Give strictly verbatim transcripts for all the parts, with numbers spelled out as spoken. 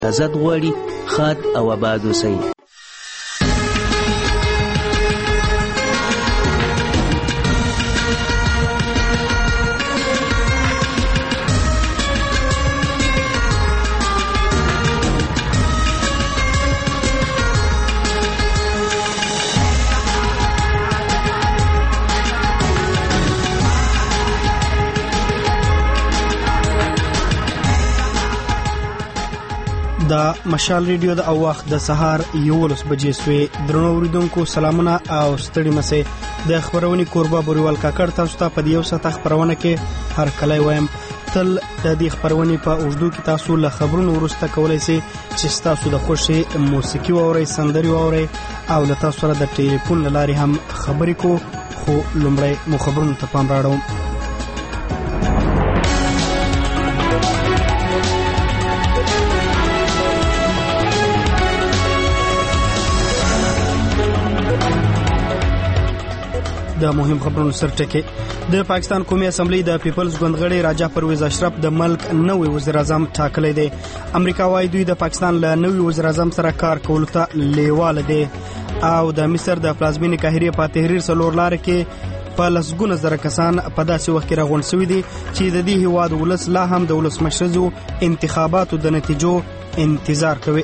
عزت غواړي. ښاد او آباد اوسئ. دا مشال ریډیو د او وخت د سهار یولس بجې سوې. درنو اوریدونکو سلامونه او ستړي مسئ. د خبرونې کوربه بوریوال کاکړ تاسو ته په یو ساعت خبرونه کې هر کله وایم. تل د دې خبرونې په اوږدو کې تاسو له خبرونو وروسته کولای شئ چې تاسو د خوښي موسیقي واورئ، سندري واورئ او له تاسو سره د ټلیفون له لارې هم خبرې کو. خو لومړی مو خبرونو ته پام راوړم. د مهم خبرونو سرټکی. د پاکستان قومي اسمبلی د پیپلز ګوند غړي راجا پرویز اشرف د ملک نوې وزیر اعظم ټاکلی دی. امریکا وايي دوی د پاکستان له نوې وزیر اعظم سره کار کولو ته لیواله دی. او د مصر د پلازمینې قاهرې په تحریر څلور لارې کې په لسګونه زره کسان په داسې وخت کې راغونډ شوي دي چې د دې هیواد ولس لا هم د ولسمشرزو انتخاباتو د نتیجو انتظار کوي.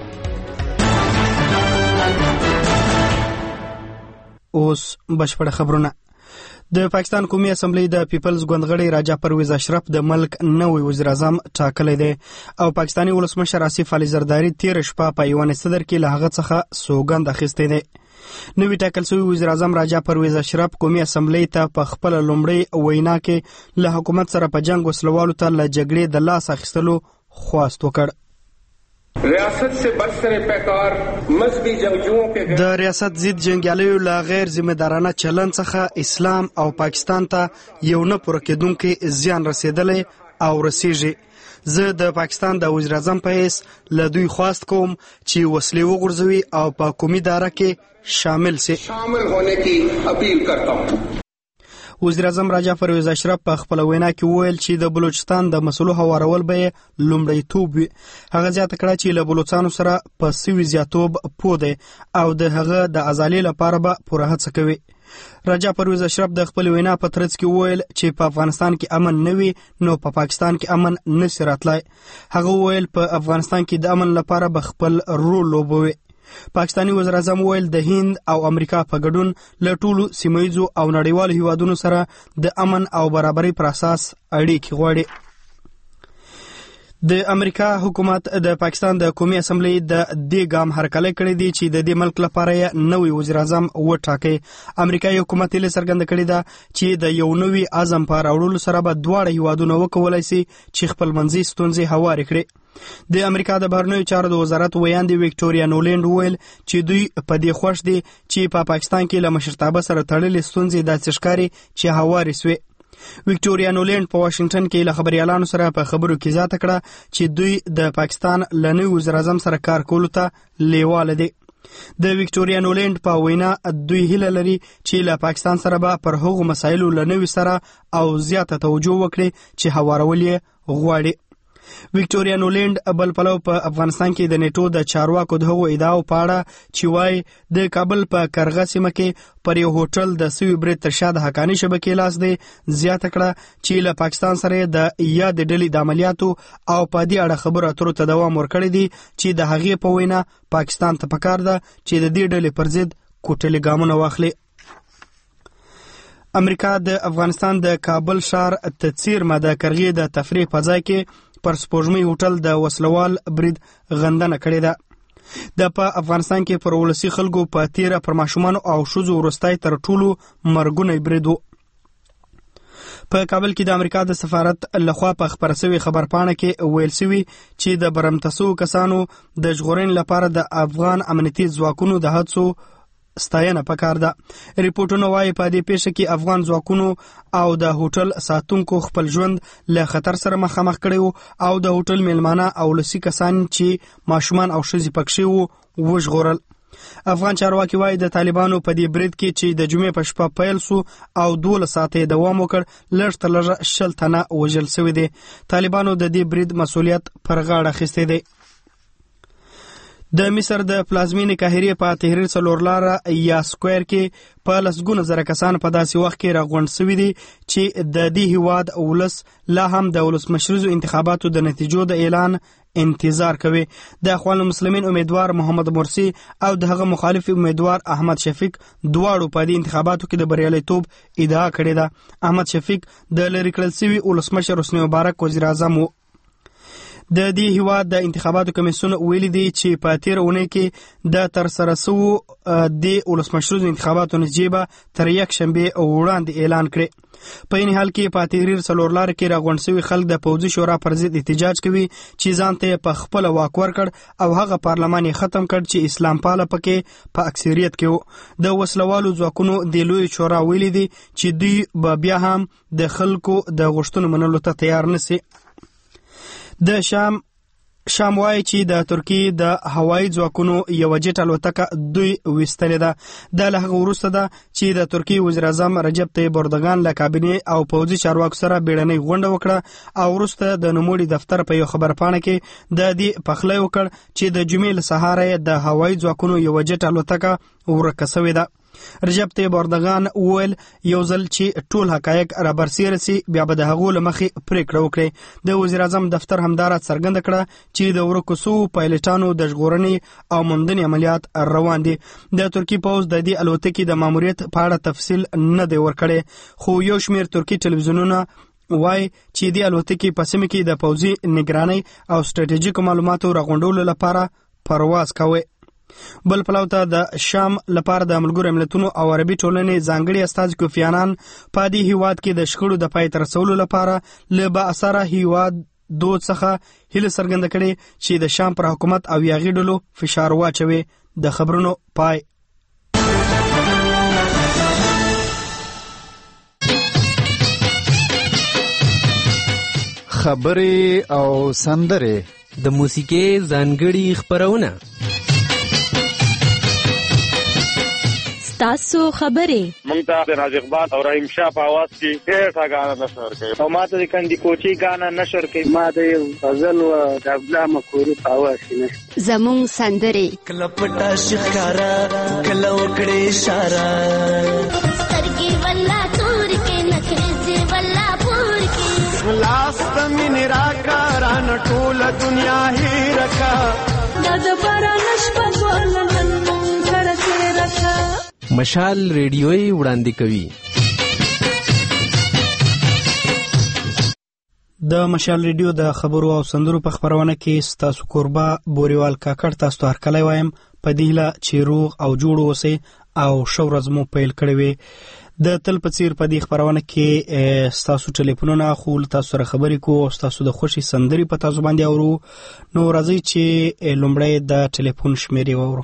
اوس بشپړ خبرونه. د پاکستان قومي اسمبلی د پیپلز ګوند غړي راجا پرویز اشرف د ملک نوې وزیر اعظم ټاکلی دی او پاکستاني ولسمشر آصف علي زرداری تیر شپه په یوه صدر کې له هغه څخه سوګند اخیستی دی. نوی ټاکل شوی وزیر اعظم راجا پرویز اشرف قومي اسمبلی ته په خپل لومړی وینا کې له حکومت سره په جنگ وسلوالو ته له جګړې د لاس اخیستلو خواست وکړ. ریاست سے برسر پیکار مذهبی جنگجوؤں کے د ریاست ضد جنگیالیو له غیر ذمہ دارانه چلن څخه اسلام او پاکستان ته یو نه پوره کېدونکی زیان رسیدلی او رسیږي. زه د پاکستان د وزیر اعظم په حیث له دوی خواست کوم چې وسلې وغورځوي او په قومي اداره کې شامل سي. شامل ہونے کی اپیل کرتا ہوں. وزیر اعظم راجا پرویز اشرف په خپل وینا کې وویل چې د بلوچستان د مسلو هوارول به لومړیتوب وي. هغه زیاته کړه چې له بلوچستانو سره په سوي زیاتوب پوه دی او د هغه د ازالۍ لپاره به پوره هڅه کوي. راجا پرویز اشرف د خپل وینا په ترڅ کې وویل چې په افغانستان کې امن نه وي نو په پاکستان کې امن نشي راتلی. هغه وویل په افغانستان کې د امن لپاره به خپل رول لوبوي. پاکستاني وزیر اعظم ویل د هند او امریکا په ګډون له ټولو سیمه‌ییزو او نړیوالو هیوادونو سره د امن او برابرۍ پر اساس اړیکې غواړي. د امریکا حکومت د پاکستان د قومي اسمبلی د دې ګام هرکلی کړی دی چې د دې ملک لپاره نوی وزیر اعظم وټاکي. امریکایي حکومت یې څرګنده کړې ده چې د یو نوي اعظم په راوړلو سره به دواړه هیوادونه وکولای شي چې خپلمنځي ستونزې هوارې کړي. د امریکا د بهرنیو چارو د وزارت ویاندې ویکټوریا نولینډ وویل چې دوی په دې خوښ دي چې په پاکستان کې له مشرتابه سره تړلې ستونزې داسې ښکاري چې هوارې سوې. ویکټوریا نولینډ په واشنگټن کې له خبريالانو سره په خبرو کې زیاته کړه چې دوی د پاکستان له نوي وزیر اعظم سره کار کولو ته لیواله دي. د ویکټوریا نولینډ په وینا دوی هیله لري چې له پاکستان سره به پر هغو مسایلو له نوي سره او زیاته توجه وکړي چې هوارول یې غواړي. ویکټوریا نولینډ بل پلو په افغانستان کې د نیټو د چارواکو د هغو ادعاو په اړه چې وایي د کابل په کرغه سیمه کې پر یو هوټل د سوي برید تر شا د حقاني شبکې لاس دی زیاته کړه چې له پاکستان سره د یاد ډلې د عملیاتو او په دې اړه خبرو اترو ته دوام ورکړی دی چې د هغې په وینا پاکستان ته پکار ده چې د دې ډلې پر ضد کوټلي ګامونه واخلي. امریکا د افغانستان د کابل ښار ته څیرمه د کرغې د تفریح په ځای کې پر سپوږمۍ هوټل د وسلوال برید غندنه کړې ده. د په افغانستان کې پر ولسي خلکو په تیره پر ماشومانو او ښځو وروستی تر ټولو مرګونی برید و. په کابل کې د امریکا د سفارت لخوا په خپره شوې خبرپاڼه کې ویل شوي چې د برمته شوو کسانو د ژغورنې لپاره د افغان امنیتي ځواکونو د هڅو ستاینه پکار ده. ریپورټونه وایي په دې پیښه کې افغان ځواکونو او د هوټل ساتونکو خپل ژوند له خطر سره مخامخ کړی او د هوټل میلمانه او لسی کسان چې ماشومان او ښځې پکښې وو وژغورل. افغان چارواکي وایي د طالبانو په دې برید کې چې د جمعې په شپه پیل سو او دولس ساعته دوام وکړ لږ تر لږه شل تنه وژل شوي دي. طالبانو د دې برید مسؤلیت پر غاړه اخیستی دی. د مصر د پلازمینې قاهرې په تحریر څلور لاره یا سکویر کې په لسګونه زره کسان په داسې وخت کې راغونډ شوي دي چې د دې هیواد ولس لا هم د ولسمشریزو انتخاباتو د نتیجو د اعلان انتظار کوي. د اخوان المسلمین امیدوار محمد مرسی او د هغه مخالف امیدوار احمد شفیق دواړو په دې انتخاباتو کې د بریالیتوب ادعا کړې ده. احمد شفیق د لرې کړل شوي ولسمشر حسنی مبارک وزیر اعظم و. د دې هیواد د انتخاباتو کمیسیون ویلي دی چې په تیر اونۍ کې د تر سره شوو د ولسمشریزو انتخاباتو نتیجې به تر یک شنبې وړاندې اعلان کړي. په این حال کې په تحریر څلور لاره کې راغونډ شوي خلک د پوځي شورا پر ضد احتجاج کوي چې ځان ته په خپله واک ورکړ او هغه پارلمان یې ختم کړ چې اسلام پاله پکې په اکثریت کې و. د وسلوالو ځواکونو د لوی شورا ویلي دي چې دوی به بیا هم د خلکو د غوښتنو منلو ته تیار نشي. د شام شام وایي چې د ترکیې د هوایي ځواکونو یوه جټ الوتکه دوی ویستلې ده. دا له هغه وروسته ده چې د ترکیې وزیر اعظم رجب طیب اردوغان له کابینې او پوځي چارواکو سره بیړنۍ غونډه وکړه او وروسته د نوموړي دفتر په یو خبرپاڼه کې د دې پخلی وکړ چې د جمعې له سهاره د هوایي ځواکونو یوه جټ الوتکه ورکه شوې ده. رجب طیب اردوغان وویل یو ځل چې ټول حقایق را برسېره سي بیا به د هغو له مخې پرېکړه وکړي. د وزیر اعظم دفتر همدارا څرګنده کړه چې د ورکو سوو پایلټانو د ژغورنې او موندنې عملیات روان دي. د ترکیې پوځ د دې الوتکې د ماموریت په اړه تفصیل نه دی ورکړی، خو یو شمېر ترکي ټلویزیونونه وای چې د الوتکې په سیمه کې د پوځي نگرانۍ او ستراتیژیکو معلوماتو راغونډولو لپاره پرواز کوي. بل پلو ته د شام لپاره د ملګرو ملتونو او عربي ټولنې ځانګړي استازي کوفی عنان په دې هیواد کې د شخړو د پای ته رسولو لپاره له با اثره هیواد دود څخه هیله څرګنده کړې چې د شام پر حکومت او یاغي ډلو فشار واچوي. د خبرونو پای. خبرې او سندرې د موسیقي ځانګړي خبرونه تاسو خبرې مونږ ته د ناز اقبال او رحیم شاه په आवाज کې ډېر غانا نشر کوي او ماته د کندي کوچي غانا نشر کوي. ما د غزل او د ابلا مخوري په आवाज کې زمون سندرې کله پټا شکارا کله وکړې اشاره سترګي ولا تور کې نخري ولا پور کې لاس تمن راکاران ټول دنیا هی رکا د بارانش په ګولن مونږ کرته رکا. مشال ریډیوي وړاندې کوي. د مشال ریډیو د خبرو او سندرو په خبرونه کې ستاسو کوربه بوریوال کاکړ تاسو ته هرکلی وایم په دې هیله چې روغ او جوړ اوسئ او ښه ورځ مو پیل کړې وي. د تل په څیر په دې خبرونه کې ستاسو ټلیفونونه اخلو، تاسو سره خبرې کوو او ستاسو د خوښې سندرې په تاسو باندې اورو. نو راځئ چې لومړی د ټلیفون شمیرې واورو.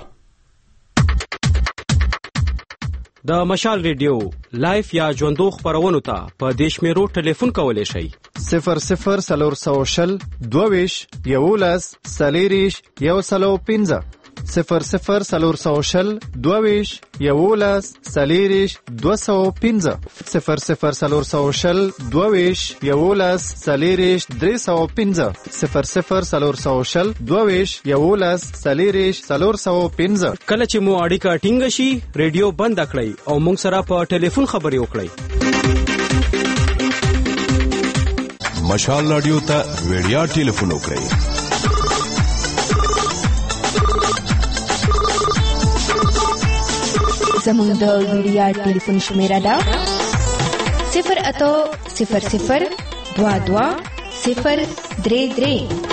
د مشال ریډیو لایف یا ژوندو خبرونو ته په دې شمیرو ټلیفون کولی شئ: صفر صفر څلور سوه شل دوه ویشت یولس څلېرویشت یو سلو پنځه صفر صفر څلور سوه شل دوه ویشت یولس څلېرویشت دوه سوه پنځه صفر صفر څلور سوه شل دوه ویشت یولس څلېرویشت درې سوه پنځه صفر صفر څلور سوه شل دوه ویشت یولس څلېرویشت څلور سوه پنځه. کله چې مو اړیکه ټینګه شي ریډیو بند کړئ او موږ سره په ټلیفون خبرې وکړئ. مشال رادیو ته ویډیا ټلیفون وکړئ. زموږ د ویډیا ټلیفون شمیره ده صفر اتو صفر صفر دوا دوا صفر درې درې.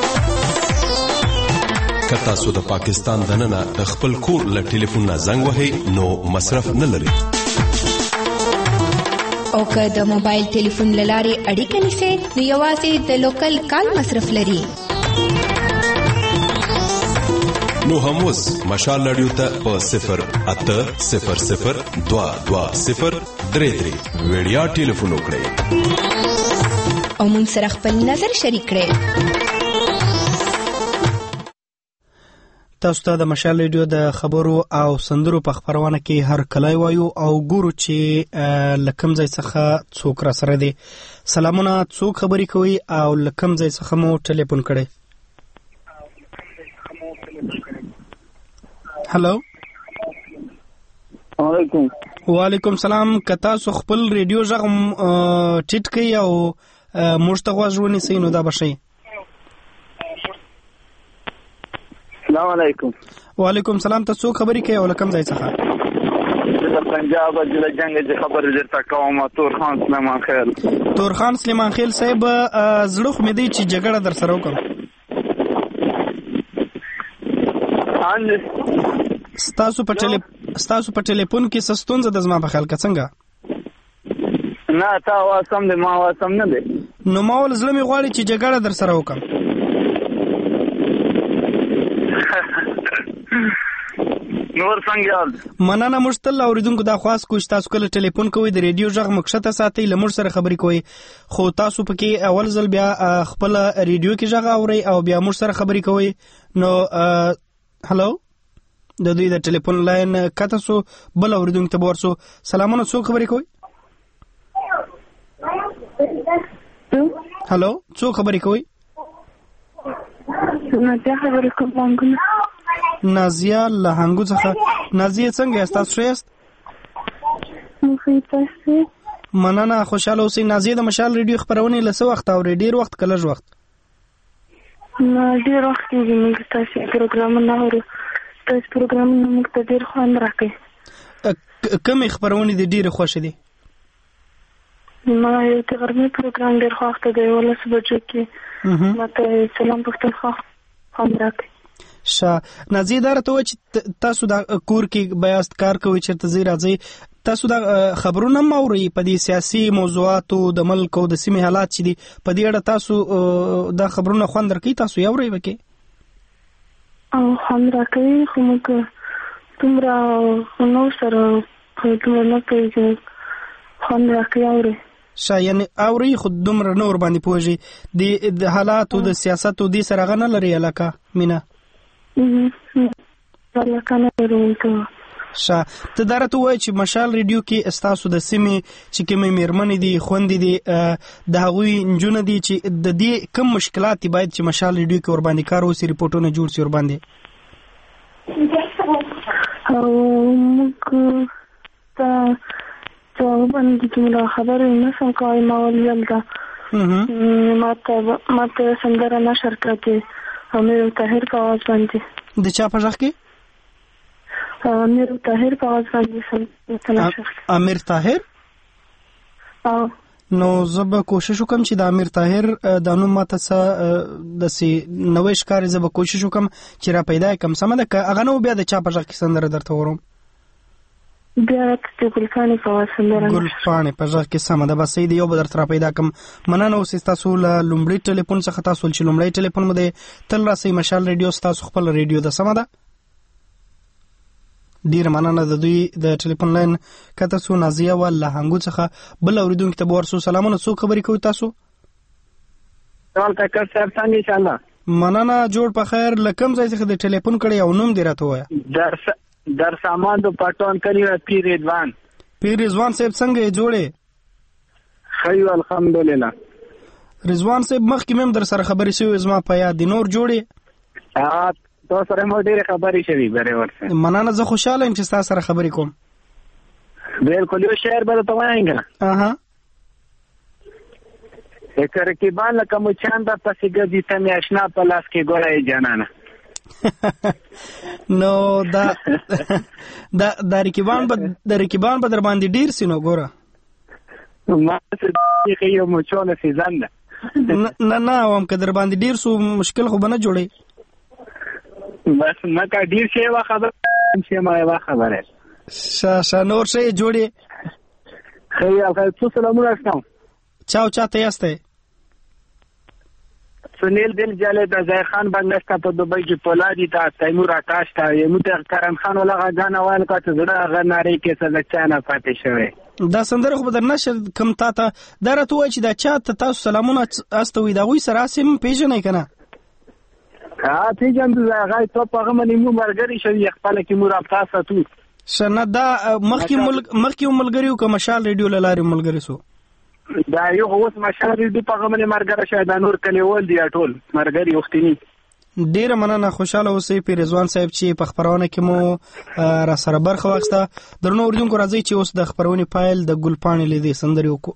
که تاسو د پاکستان دننه د خپل کور له ټلیفون نه زنګ وهئ نو مصرف نه لري، او که د موبایل ټلیفون له لارې اړیکه نیسئ نو یوازې د لوکل کال مصرف لري. نو هم اوس مشال رادیو ته په صفر اته صفر صفر دوا دوا صفر درې درې ویډیا ټلیفون وکړئ او موږ سره خپل نظر شریک کړئ. تاسو ته د مشال ریډیو د خبرو او سندرو په خبرونه کې هر کلی وایو او ګورو چې له کوم ځای څخه څوک را سره دی. سلامونه، څوک خبرې کوي او له کوم ځای څخه مو ټلیفون کړی؟ هلو وعلیکم وعلیکم سلام. که تاسو خپل ریډیو غږ ټیټ کړئ او موږ ته غوږ ونیسئ نو دا به ښه. السلام علیکم. وعلیکم سلام. ته څوک خبرې کوي او له کوم ځای څخه؟ د پنجاب ضلع جنگ چې خبرې درته کوم. تور خان سلیمان خیل. تور خان سلیمان خیل صاحب، زړه خو مې دی چې جګړه در سره وکړم. ستاسو په ټلی ستاسو په ټلیفون کې څه ستونزه ده زما په خیال کې څنګه؟ نه تا आवाज سم دی، ما आवाज سم نه دی. نو ما ول زړه مې غواړي چې جګړه در سره وکړم. نور څنګه یاد؟ مننه. موږ تل اوریدونکو دا خواست کوی چې تاسو کله ټلیفون کوئ د ریډیو غږ مکشته ساتئ، له موږ سره خبرې کوئ، خو تاسو پکې اول ځل بیا خپل ریډیو کې غږ اورئ او بیا موږ سره خبرې کوئ. نو هلو د دوی د ټلیفون لاین کته سو، بل اوریدونکو ته ورسو. سلامونه، څوک خبرې کوي؟ هلو څوک خبرې کوي؟ نازیه خبرې کوم. نازیه له هنګو څخه. نازیه څنګه یاست؟ تاسو ښه یاست؟ مننه، خوشاله اوسئ. نازیه د مشال ریډیو خبرونه له څه وخت اورئ؟ ډیر وخت که لږ وخت؟ ډیر وخت کېږي موږ تاسو پروګرامونه اورو. تاسو پروګرامونه موږ ته ډیر خوند راکوي. کومې خبرونه دي ډیرې خوښې دي؟ ما یو د غرمې پروګرام ډیر خوښ دی، ولس بجو کې ماته سلام پښتونخوا خوند راکوي. ښه نازیه، دا راته وایه چې تاسو دا کور کې بیاست کار کوئ، چېرته ځئ راځئ، تاسو دا خبرونه هم اورئ په دې سیاسي موضوعاتو د ملک او د سیمې حالات چې دي په دې اړه تاسو دا خبرونه خوند درکوي؟ تاسو یې اورئ پکې؟ او خوند راکوي، خو موږ دومره نو سره دومره نه کوي چې خوند راکوي اورئ. ښه یعنې اورئ خو دومره نه ورباندې پوهېږئ د حالاتو د سیاستو دې سره هغه نه لري علاقه مینه؟ ښه ته دا راته ووایه چې مشال ریډیو کې ستاسو د سیمې چې کومې مېرمنې دي، خویندې دي، د هغوی نجونه دي چې د دې کوم مشکلات دي باید چې مشال ریډیو کې ورباندې کار وسي، ریپورټونه جوړ سي ورباندې؟ موږ ته جواب باندې چې موږ خبرې نه سم کوئ. ما ولیدل ده ما ته سندره نشر کړه چې امیر طاهر په آواز باندې. د چا په غږ کې؟ امیر طاهر په آواز باندې. امیر طاهر؟ نو زه به کوشش وکم چې د امیر طاهر دا نوم ماته څه داسې نوی ښکاري، زه به کوشش وکم چې را پیدا یې کړم. سمه ده که هغه نه و بیا د چا په غږ کې سندره درته وروم؟ بیا د ګلپاڼې په آواز سندره. ګلپاڼې په غږ کې سمه ده، بس صحیح دی، یو به درته را پیدا کړم. مننه اوسئ ستاسو له لومړي ټلیفون څخه. تاسو چې لومړی ټلیفون مو دی تل راسئ مشال ریډیو ستاسو خپل ریډیو ده. سمه ده، ډیره مننه. د دوی د ټلیفون لاین کته سو. نازیه ول له هنګو څخه. بل اوریدونکو ته به ورسو. سلامونه، څوک خبرې کوي تاسو؟ سلام کاکر صاحب، څنګه ان شاء الله؟ مننه، جوړ په خیر. له کوم ځای څخه د ټلیفون کړی او نوم دې راته ووایه؟ در در سامان د پټون کلی پیر رضوان. پیر رضوان صاحب څنګه یې جوړې؟ خیر الحمدلله. رضوان صاحب مخکې مې هم در سره خبرې شوې زما په یاد دي، نور جوړې؟ تاسو سره مو ډېرې خبرې شوې برابر. مننه، زه خوشاله یم چې تاسو سره خبرې کوم. بالکل. یو شعر به درته وایم که؟ اها. که رقیبان لکه مچان درپسې ګرځي ته مې اشنا په لاس کې ګوره یې جانانه. نو دا دا د رقیبان به د رقیبان به در باندې ډیر سي نو ګوره. ما څه یو مچونه سیزن ده. نه نه هم که در باندې ډیر سو مشکل خو به نه جوړي. بس ما کا ډیر شی وا خبر شي ما وا خبره. شا شا نور شی جوړي. خیر خیر. څه سلامونه اسلام. چاو چاته یاسته؟ سنیل دل جاله د ځای خان بنگلستا په دوبۍ کې پولادي تا تیمور آکاش تا یمو ته کرم خان ولا غانا وان کا ته زړه غناري کې څه چانه پاتې شوی. دا سندره خو بدر نشه کم تا ته درته وای چې دا چاته تاسو سلامونه استوي دا وای سره سیم پیژنې کنه؟ ها پیژن دا غای ته په غو منی مو مرګري شوی خپل کې مور افتا ساتو. شنه دا مخکې ملک مخکې ملګریو کوم مشال ریډیو لاره ملګری سو. دا یو اوس مشال ریډیو په غو منی مرګره شه دا نور کلیول دی ټول مرګري وختنی. ډیره مننه، خوشاله اوسئ پیر رضوان صاحب چې په خبرونه کې مو را سره برخه واخیسته. درنو اوریدونکو راځي چې اوس د خبرونې پایل د ګلپاڼې لیدې سندرې وکړو.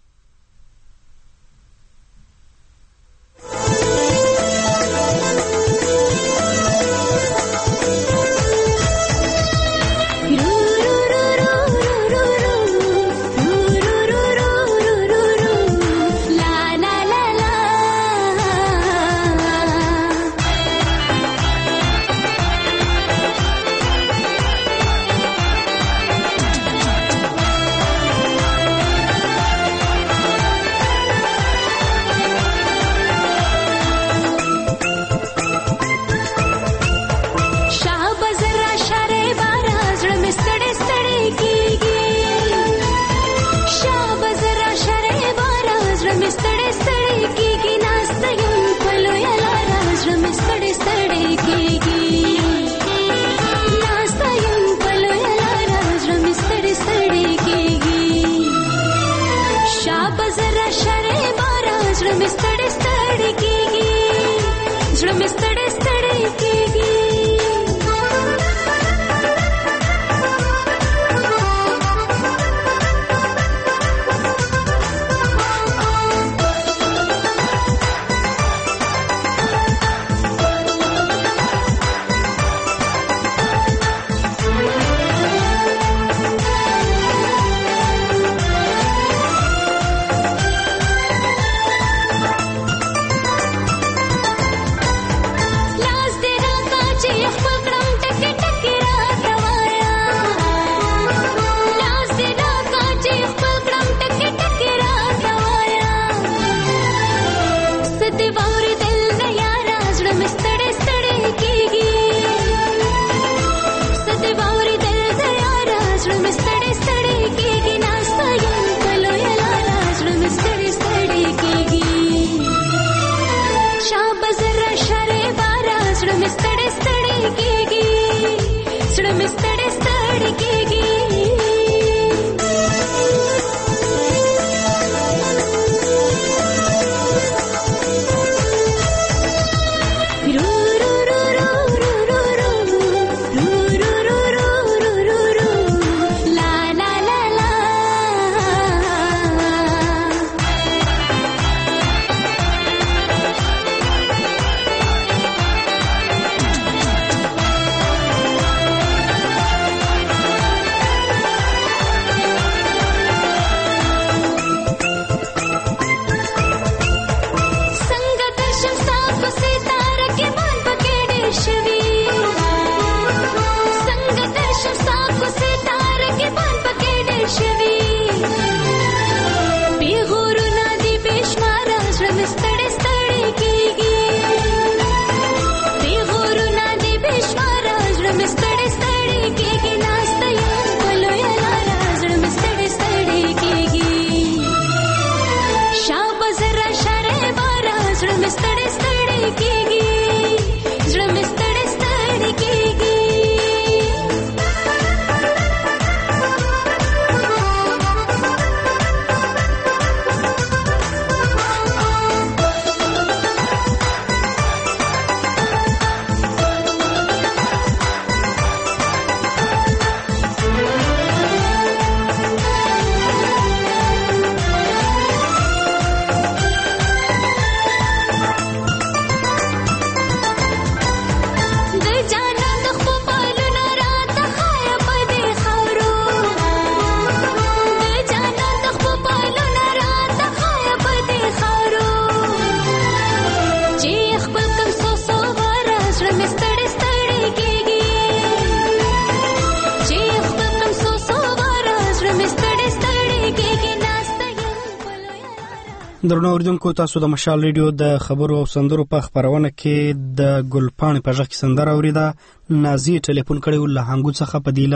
درنو اوریدونکو، تاسو د مشال ریډیو د خبرو او سندرو په خبرونه کې د ګلپاڼې په ژغ کې سندره اوریده. نازي ټلیفون کړی له هنګو څخه په دیله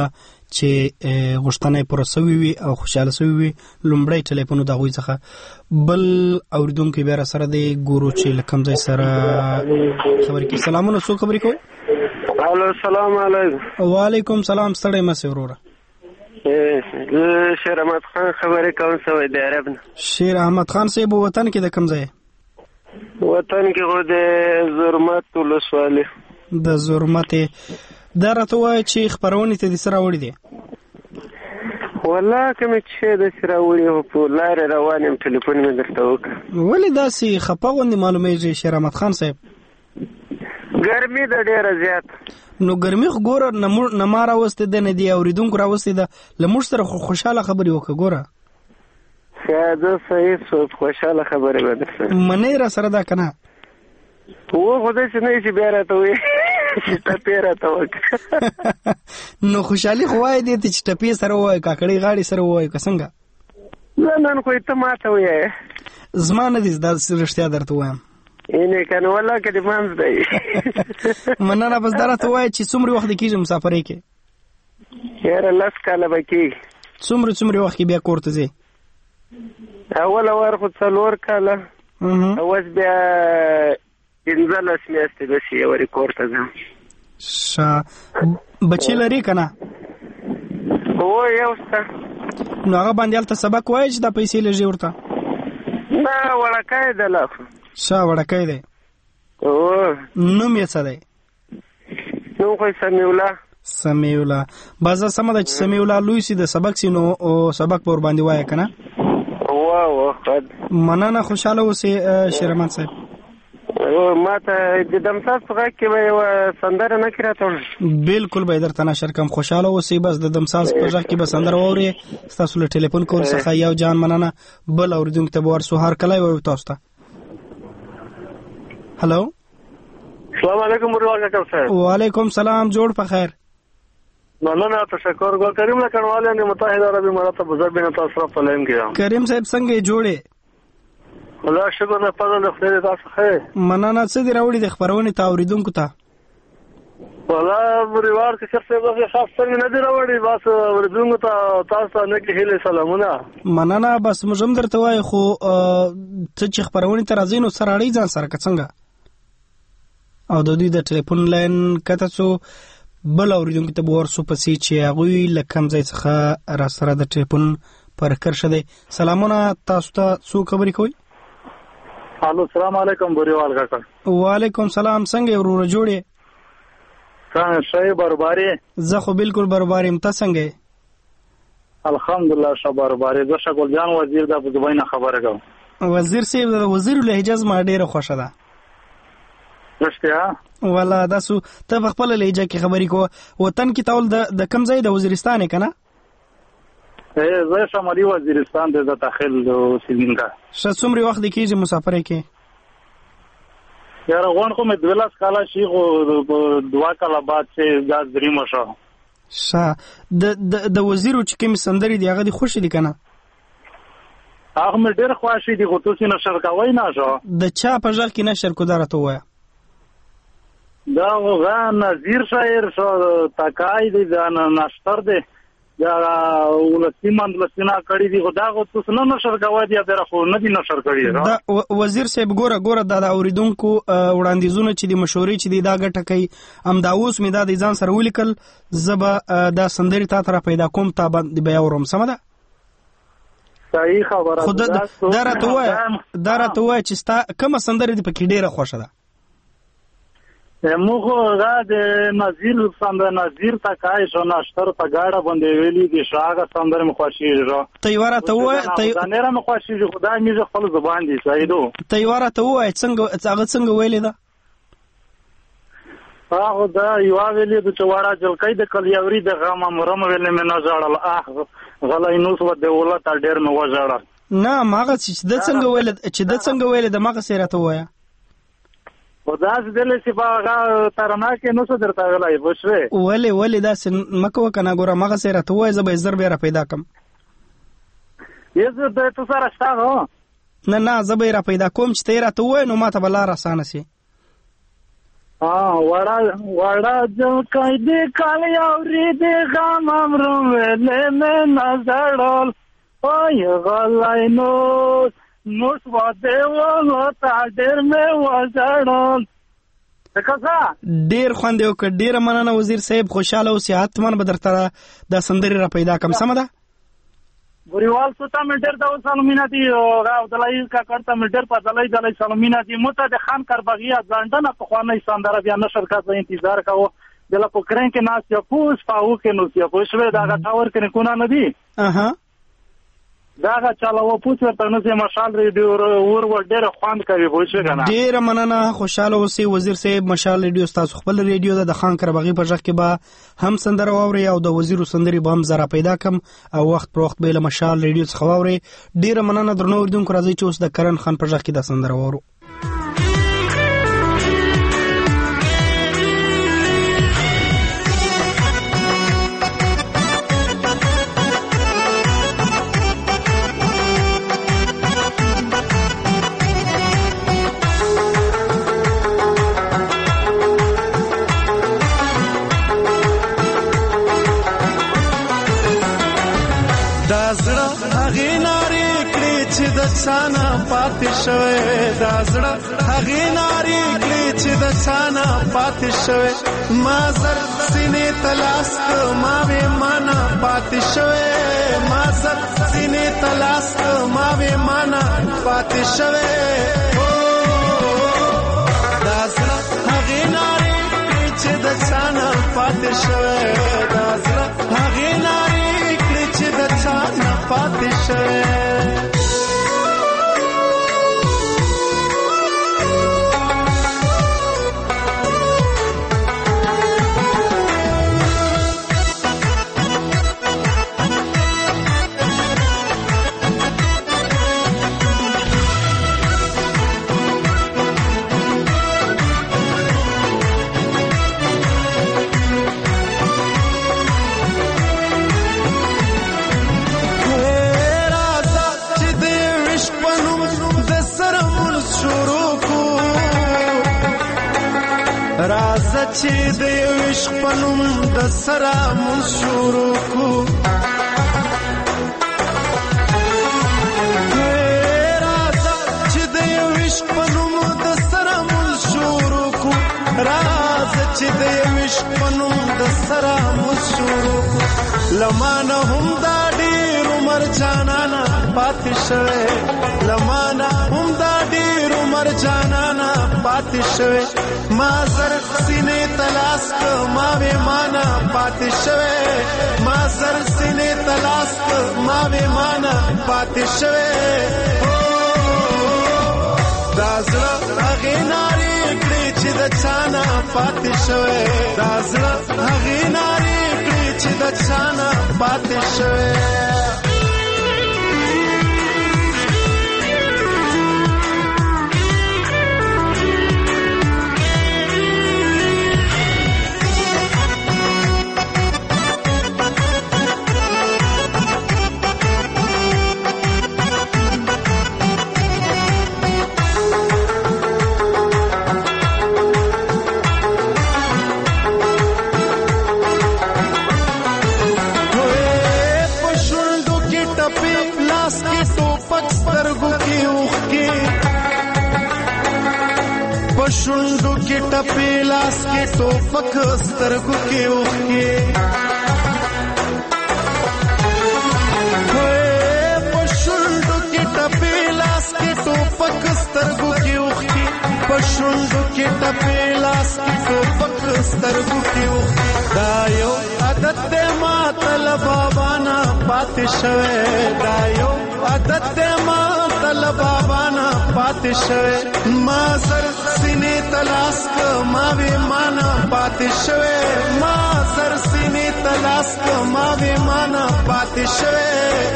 چې غوښتنه پوره شوې وي او خوشاله شوې وي. لومړی ټلیفون د هغوی څخه بل اوریدونکو بیا سره دی ګورو چې لکم ځای سره خبرې کوي. سلامونه، څوک خبرې کوي؟ الو، السلام علیکم. وعلیکم سلام. ستړی مشه وروره. شیر احمد خان خبرې کوم سوی د عرب نه. شیر احمد خان صاحب وطن کې د کوم ځای؟ وطن کې خو د زرمت ولسوالي. د زرمت دا راته وایي چې خپرونې ته دې څه راوړي دي؟ والله کوم چې د څه راوړي خو په لارې روان یم، ټلیفون مې درته وکړ. ولې داسې خفه غوندې معلومېږي شیر احمد خان صاحب؟ ګرمي ده ډېره زیات. نو ګرمي خو ګوره نه ما راوستې ده نه دي اورېدونکو راوستې ده، له موږ سره خو خوشحاله خبرې وکړه. ګوره زه صحیح څوک خوشحاله خبرې به در سره منې را سره ده که نه؟ و خو داسې نه چې بیا راته وایي چې ټپې راته وکړه. نو خوشحالي خو وایي دې ته چې ټپې سره ووایي، کاکړۍ غاړې سره ووایي که څنګه؟ زه نن خو ته ماته وایې. زما نه دي دا رښتیا درته وایم. اینې که نو والله که دې منځ دی. مننه. بس دا راته وایي چې څومره وخت کېږي مسافرۍ کې؟ یاره لس کاله به کېږي. څومره څومره وخت کې بیا کور ته ځې؟ اوله وار خو څلور کاله، اوس بیا پنځلس میاشتې داسې یې ورې کور ته ځم. ښه. بچې لرې که نه؟ هو یو شته. نو هغه باندې هلته سبق وایي چې دا پیسې لږې ورته؟ نه وړکی دی لا. ښه وړکی دی. هو. نوم یې څه دی؟ نوم خو سمیع الله. سمیع الله. بس سمه ده چې سمیع الله لوی سي د سبق سي نو سبق به ورباندې وایه که نه؟ واه واه. مننه. خوشحاله اوسې شیر احمد صاحب. ما ته د دمساز په غږ کې به یوه سندره نه کړې راته؟ بلکل به یې درته نشر کړم. خوشحاله اوسئ. بس د دمساز په غږ کې به سندره واورئ. ستاسو له ټلیفون کول څخه یو جان مننه. بل اورېدونکي ته به ورسو. هر کلی وایو تاسو ته. هلو. السلام علیکم بریوال کاکړ صاحب. وعلیکم سلام. جوړ په خیر. مننه. تشکر. ګل کریم لکڼوالی د متحده عربي امارات ابوظبي بین تاسو سره په لاین کې یم. کریم صاحب څنګه یې جوړې؟ الله شکر نه فضل د خدای تاسو ښه. مننه. څه دې راوړي د خپرونې ته اورېدونکو ته؟ والله بریوال کاکړ صاحب داسې خاص څه مې نه دي راوړي، بس اورېدونکو ته تاسو ته نیکې هیلې سلامونه. مننه. بس موږ هم درته وایو خو څه چې خپرونې ته راځئ نو سره اړئ ځان سره که څنګه. او د دوی د ټلیفون لاین کته څو بل اورېدونکو ته به ورسو پسې چې هغوی له کم ځای څخه را سره د ټلیفون پر کرښه دی. سلامونه. تاسو ته څوک خبرې کوئ؟ الو. السلام علیکم بریوال کاکړ. وعلیکم سلام. څنګه یې وروره جوړ یې؟ څنګه ښه یې برابر یې؟ زه خو بلکل برابر یم. ته څنګه یې؟ الحمدلله ښه برابر یې. زه شګل جان وزیر د ابوظبي نه خبره کوم. وزیر صاحب د وزیر لهجه زما ډېره خوښه ده. رښتیا؟ والله تاسو ته په خپله لهجه کې خبرې کوه. وطن کې تول د کوم ځای د وزیرستان یې که نه؟ زه شمالي وزیرستان د داخل اوسېدونکی. ښه. څومره وخت دې کېږي مسافرۍ کې؟ یاره غونډ خو مې دولس کاله شي، خو دوه کاله بعد چې دا دریمه شوه. ښه. د د وزیرو چې کومې سندرې دي هغه دې خوښې دي که نه؟ هغه مې ډېر خوښې دي، خو تاسې نشر کوئ نه شو. د چا په غږ کې نشر کو؟ دا راته ووایه. دا هغه نظیر شاعر شو، تکای دی، دا نشتر دی، دا ولسی مندلسینا کړي دي، خو دا خو تاسو نه نشر کوئ دي، بیا خو نه دي نشر کړي. دا وزیر صاحب ګوره ګوره دا د اورېدونکو وړاندیزونه چې د مشورې چې دی دا ګټه کوي. همدا اوس مې دا د ځان سره ولیکل. زه به دا سندرې تا ته را پیدا کوم، تا باندې بیا اورم. سمه ده؟ صحیح خبره. خو دا راته ووایه دا راته ووایه چې ستا کومه سندره دې پکې ډېره خوښه ده؟ موږ هغه د نظیر سندره نظیر تکای شو نشتر په ګاډه باندې ویلي دي چې هغه سندره مې خوښېږي. ته یې ورته ووایه. ځانیره مې خوښېږي، خو دا مې خپل زبان دي. سعیدو ته یې ورته ووایه څنګه هغه څنګه ویلې ده؟ هغه دا یوه ویلې ده چې واړه جلکۍ د کلیاوري د غم مرم ویلې مې نه ژړل، اخ غلی نوس و د ولت ډېر مې وژړل. نه ماغه چې د څنګه ویلې چې د څنګه ویلې ده ماغه سره ته ووایه. و داسې دلې چې په هغه ترانه کې نو څه درته غلی پوه ولې ولې داسې مه کوه که نه. ګوره مغسې راته ووایه، زه به یې زر بیا را پیدا کړم. یې زه تو سره شته هو؟ نه نه زه به یې را پیدا کوم چې ته یې راته ووایې نو ما ته به لار اسانه سي. وړه جلکۍ د کلیاوري د غم امرم ویلې مې نه ژړل، وای غلی نوس نوس و د ولت ډېر مې وژړل. ډېر خوند یې وکړ. ډېره مننه وزیر صاحب. خوشحاله اوسې. حتما به درته دا سندرې را پیدا کړم. سمه ده؟ بوریوال سوتا مې ډېر ډول سلامونه دي او عبدالله کاکړ ته مې ډېر په ځلۍ ځلۍ سلامونه دي. مو ته د خان کربغیا ځانډنه پخوانی سندره بیا نشر کړه انتظار کوو دله په کرن کې ناس یا پوس پاو کې نو یا پوس وې دا غټاور کې کو نه دی اها دا چاله و پوس ورته نو سه مشال ریډیو ور ور ډېر خوان کوي پوس کنه. ډېر مننه خوشاله اوسئ وزیر صاحب. مشال ریډیو تاسو خپل ریډیو د خان کربغي په ځخ کې به هم سندره واوري او د وزیر سندري به هم زرا پیدا کم او وخت پر وخت به له مشال ریډیو څخه واوري. ډېر مننه درنو اوریدونکو راځي چې اوس د کرن خان په ځخ کې د سندره واورو. سانا پاتې شوه دا زړه هغه ناری کلی چې د سانا پاتې شوه ما زر سینې تلاس ما به معنا پاتې شوه ما زر سینې تلاس ما به معنا پاتې شوه دا زړه هغه ناری کلی چې د سانا پاتې شوه دا زړه هغه ناری کلی چې د سانا پاتې شوه. چې د عشق پنوم د سره مون شروع کو راځه چې د عشق پنوم د سره مون شروع کو راځه چې د عشق پنوم د سره مون شروع کو لمانه هم دا ډېر عمر جانانا پاتې شوه لمانه هم دا ډېر عمر جانانا پاتې شوه ما زر سینې تلاس ما به معنا پاتې شوه ما زر سینې تلاس ما به معنا پاتې شوه دا زړه هغه ناری کړي چې د چانا پاتې شوه دا زړه هغه ناری کړي چې د چانا پاتې شوه. شوندو کې ټپې لاس کې ټوپک سترګو کې اوښکې په شوندو کې ټپې لاس کې ټوپک سترګو کې اوښکې په شوندو کې ټپې لاس کې ټوپک سترګو کې اوښکې دا یو عادت دی ماته له بابا نه پاتې شوی دا یو عادت دی ماته له بابا نه پاتې شوی ما سر سینې تلاس ما به معنا پاتې شوی ما سر سینې تلاس ما به معنا پاتې شوی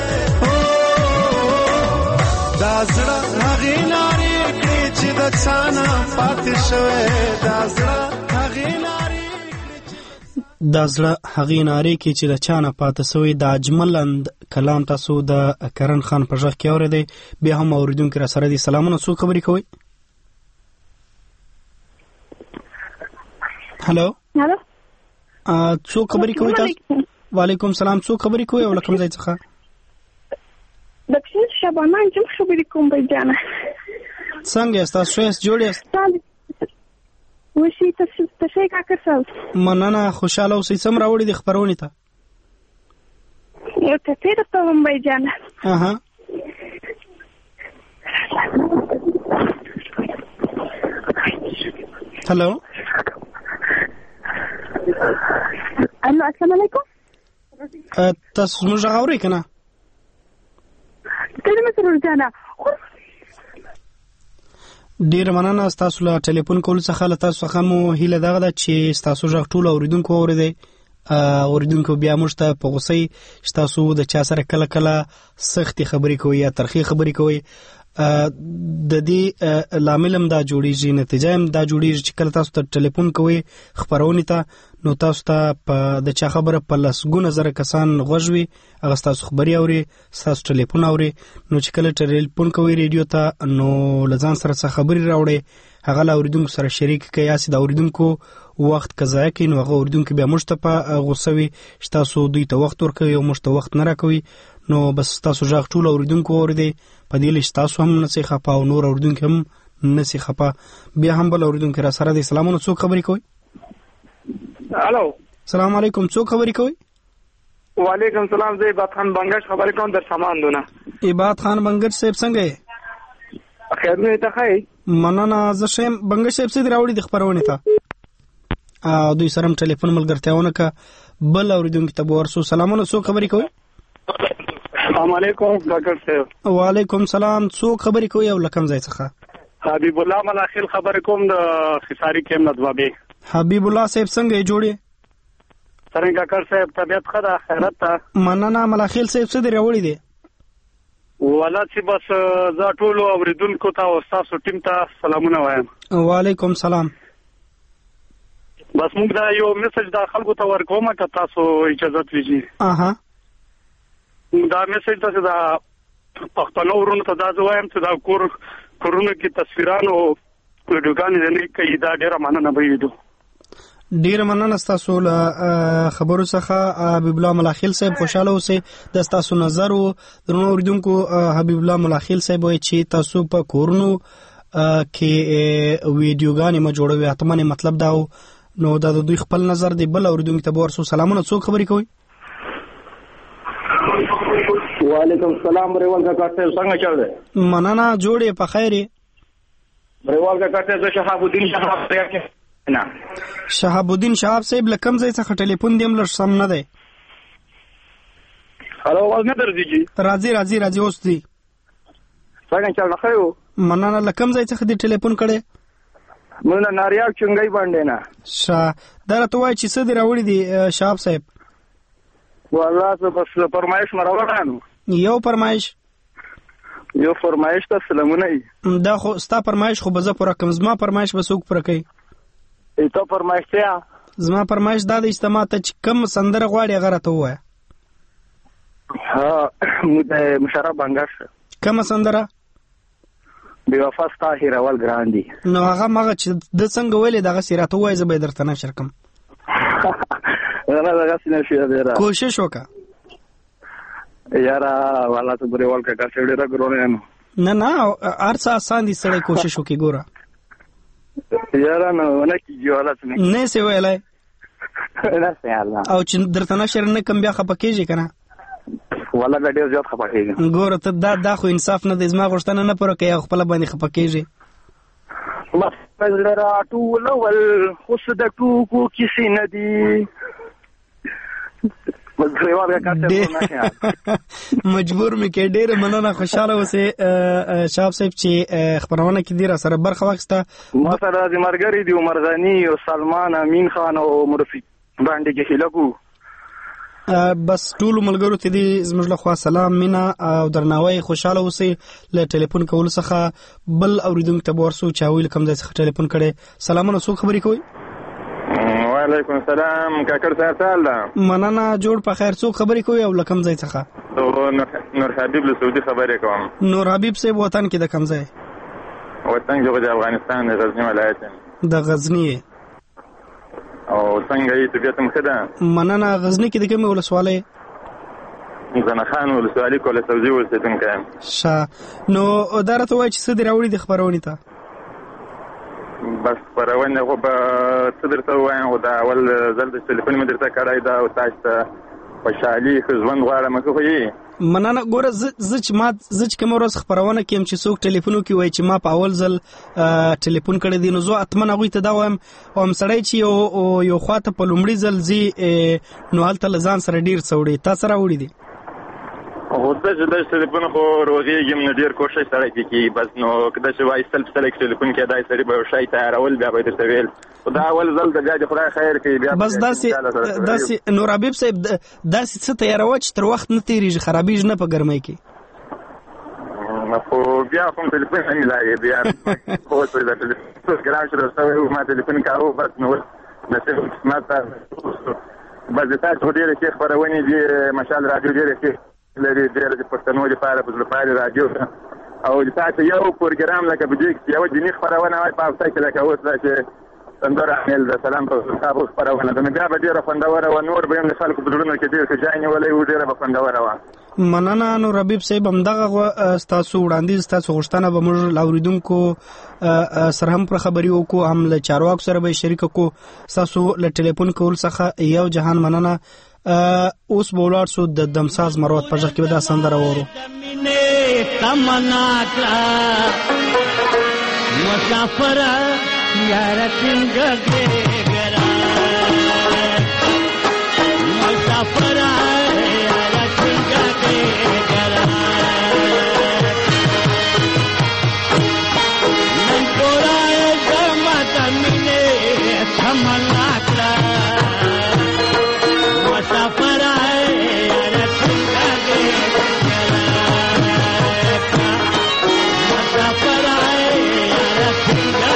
دا زړه هغې نارې کړې چې د چانه پاتې شوی دا زړه هغې نارې دا زړه هغې نارې کې چې د چانه پاتې شوی د اجملند کلام تاسو د کرن خان په غږ کې اورېدی بیا هم اورېدونکي را سره دي سلامونه څوک خبرې کوئ هلو هلو څوک خبرې کوئ تاسو وعلیکم سلام څوک خبرې کوئ او له کوم ځای څخه د پښین شبانه جم خبرې کوم بای جانه څنګه یاست تاسو ښه یاست جوړ یاست وشي تاسو څه کاکر سال مننه خوشاله اوسئ سم راوړي د خبرونې ته وتطير بمبئی جانا. اها هلو الو السلام علیکم. تاسو موږ غوړی کنه کله مسرور جانا. ډیر مننه تاسو له ټلیفون کول څخه له تاسو څخه مو هیله دغه ده چې تاسو ژغ ټول اوریدونکو اوریدي اوریدونکو بیا موږ ته په غوسې تاسو د چا سره کله کله سختي خبرې کوي یا ترخی خبرې کوي د دې لاملم دا جوړیږي نتیجه هم دا جوړیږي چې کله تاسو ته ټلیفون کوي خبرونه ته نو تاسو ته په د چا خبره په لسګونه زره کسان غوږوي هغه تاسو خبري اوري تاسو ټلیفون اوري نو چې کله ټلیفون کوي ریډیو ته نو لزان سره څه خبري راوړي هغه لا اوریدونکو سره شریک کوي یا سید اوریدونکو وخت قضا کوي نو هغه اوریدونکو بیا موږ ته په غوسوي چې تاسو دوی ته وخت ورکوي او موږ ته وخت نه راکوي نو بس تاسو ژغ ټول اوریدونکو اوریدي په دې لښت تاسو هم نسی خپا او نور اوریدونکو هم نسی خپا بیا هم بل اوریدونکو را سره د اسلامونو څوک خبرې کوي. الو السلام علیکم څوک خبرې کوي؟ وعلیکم السلام زه عبادت خان بنگش خبرې کوم در سامان دونه. عبادت خان بنگش صاحب څنګه یې؟ خیر نه ته خای مننه زه شم بنگش صاحب سید راوړي د خبرونه ته ا دوی سره ټلیفون ملګرتیاونه کا بل اوریدونکو ته ورسو سلامونه څوک خبرې کوي؟ السلام علیکم ډاکټر صاحب. وعلیکم السلام څوک خبرې کوي او لکم ځای څخه؟ حبیب الله ملاخیل خبرې کوم د خساری کېم ندوابه. حبیب الله صاحب څنګه جوړې؟ څنګه ډاکټر صاحب طبيعت خدا خیرت ته مننه ملاخیل صاحب څه دی راوړي دي؟ ولا چې بس زه ټول اوریدونکو ته او تاسو ټیم ته سلامونه وایم. وعلیکم السلام. بس موږ دا یو میسج دا خلکو ته ورکوم که تاسو اجازه ویجی. اها دا میسج ته دا پښتنو ورونو ته دا وایم چې دا کور کورونه کې تصویرانو ویډیوګانې نه کوي دا ډیره مننه به ویډیو ډیر مننه تاسو له خبرو څخه حبیب الله ملاخیل صاحب خوشاله اوسئ د تاسو نظر او درنو اوریدونکو حبیب الله ملاخیل صاحب وایي چې تاسو په کورونو کې ویډیوګانې ما جوړوي اتمنه مطلب دا نو دا دوی خپل نظر دی بل اوریدونکو ته ورسو سلامونه څوک خبرې کوي؟ وعلیکم السلام ریوال کا کاټه څنګه چل دی؟ مننه جوړې په خیر ریوال کا کاټه زه شهاب الدین شهاب ته نه شهاب الدین شهاب صاحب لکم ځای څخه ټلیفون دیم لر سم نه دی. هلو واز نه درځي راځي راځي راځي اوس دی څنګه چل راخیو مننه لکم ځای څخه دی ټلیفون کړي مونږ ناریال چنګي باندې نه شا درته وای چې څه دی راوړي دی شهاب صاحب؟ والله زه بس فرمایش مراوړم یو فرمایش یو فرمایش ته سلامونه دا خو ستا فرمایش خو به زه پوره کوم زما فرمایش به څوک پوره کوي؟ ته فرمایش ته زما فرمایش دا د اجتماع ته چې کم سندره غواړي هغه راته ووایه. ها مشرف بنگش کم سندره؟ بی وفا ستا هیرول ګران دي نو هغه مغه چې د څنګه ویلې دغه سیرته وای زه به درته نشر کوم. نه دغه سینه شي دا کوشش وکا یارا والا ته بریوال کا کار ډیره ګرونه نه نه ارڅ آسان دي سړی کوشش وکي ګوره یارا نه نه کیږي والا څه نه سی ویلای نه سي الله او چې درته نشر نه کم بیا خپکیږي کنه والا ډیر زیات خپکیږي ګوره ته دا دا خو انصاف نه د زما غوښتنه نه پوره کوي خپل باندې خپکیږي بس لرا ټول ول خوش د ټوکو کیسې نه دي مجبور مې کې ډېر مننه خوشاله اوسې شهاب صاحب چې خبرونه کې دی را سره برخه واخیسته ما سره د مرګري دی عمر زانی او سلمان امین خان او مرفي باندې کې هلکو بس ټول ملګرو ته دي زموږ له خوا سلام مینا او درناوی خوشاله اوسې له ټلیفون کول څخه بل اوریدونکو ته ورسو چې ویل کوم ځای څخه ټلیفون کړي سلامونه څوک خبرې کوي؟ وعلیکم السلام کاکر صاحب تعالی مننه جوړ په خیر څوک خبرې کوي او لکم ځای څخه؟ نور حبیب له سعودي خبرې کوم. نور حبیب صاحب وطن کې د کوم ځای؟ وطن کې د افغانستان د غزنی ولایت د غزنی او څنګه یې طبیعت مخه ده؟ مننه غزنی کې د کومه ولسوالۍ؟ زنه خان ولسوالۍ کوله سوزي ولسوالۍ شا نو درته وای چې څه دی راوړي د خبرونې ته؟ بس خبرونه خو په څه درته وایم او دا اول ځل د ټلیفون مې درته کړی دا او تاسو ته خوشحالي ښه ژوند غواړم که خو یې مننه. ګوره زه چې ما زه چې کومه ورځ خپرونه کوم چې څوک ټلیفون وکړي وایي چې ما په اول ځل ټلیفون کړی دی، نو زه حتما هغوی ته دا وایم هم سړی چې یو یو خواته په لومړي ځل ځي نو هلته له ځان سره ډېر څه وړي. تا سره وړي دي؟ خو دا چې داسې ټلیفون خو روغېږم نو ډېر کوشش سړی پې کوي بس. نو که داسې وایستل په سړی ټلیفون کې داسې سړي به یو شی تیارول بیا به یې درته ویل خو دا اول ځل د بیا د خدای خیر کوي بیا بس داسې داسې نور حبیب صاحب داسې څه تیاروه چې تر وخت نه تېرېږي، خرابېږي نه په ګرمۍ کې. خو بیا خو ټلیفون نه میلاږي بیا خو ګرام شو شوی و ما ټلیفون کاوه بس نو نصیب قسمت ته بس د تاسو ډېرې ښې خپرونې دي. مشال راډیو ډېرې ښې لري، ډېر د پښتنو لپاره په زړه پارې راډیو او د تاسو یو پروګرام لکه په دې کې یوه دیني خپرونه وای په هفته کې لکه اوس دا چې سندره امیل د سلام په صاحب خپرونه ده نو بیا به ډېره خوندوره وه. نور به هم د خلکو په زړونو کې ډېر ښه ځای نیولی و، ډېره به خوندوره وه. مننه نور حبیب صاحب. همدغه ستاسو وړاندیز ستاسو غوښتنه به موږ له اورېدونکو سره هم پر خبرې وکړو، هم له چارواکو سره به یې شریکه کړو. ستاسو له ټلیفون کولو څخه یو جهان مننه. اوس به ولاړ شو د دمساز مروت په غږ کې به دا سندره واورو. مسافر یار څنګه ګرا مسافر یار څنګه ګرا نن کورای زمات مینه تمنا کړه مسافر یار څنګه ګرا مسافر یار څنګه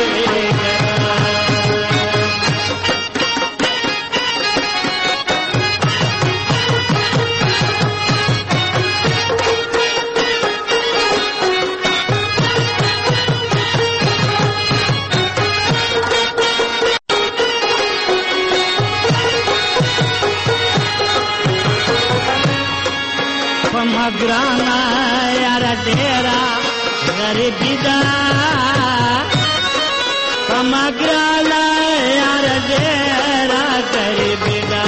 graana yar dera garibi da kamagrana yar dera garibi da